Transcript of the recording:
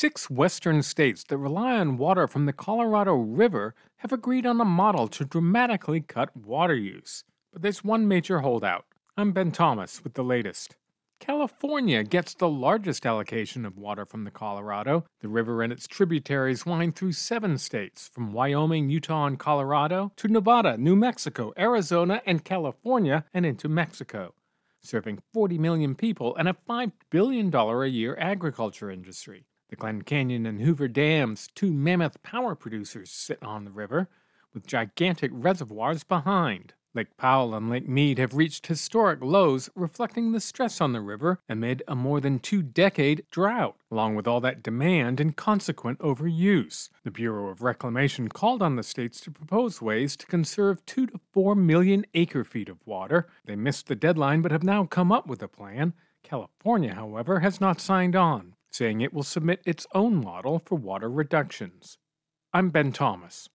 6 western states that rely on water from the Colorado River have agreed on a model to dramatically cut water use. But there's one major holdout. I'm Ben Thomas with the latest. California gets the largest allocation of water from the Colorado. The river and its tributaries wind through 7 states, from Wyoming, Utah, and Colorado to Nevada, New Mexico, Arizona, and California, and into Mexico, serving 40 million people and a $5 billion a year agriculture industry. The Glen Canyon and Hoover Dams, 2 mammoth power producers, sit on the river, with gigantic reservoirs behind. Lake Powell and Lake Mead have reached historic lows, reflecting the stress on the river amid a more than 2-decade drought, along with all that demand and consequent overuse. The Bureau of Reclamation called on the states to propose ways to conserve 2 to 4 million acre-feet of water. They missed the deadline but have now come up with a plan. California, however, has not signed on, saying it will submit its own model for water reductions. I'm Ben Thomas.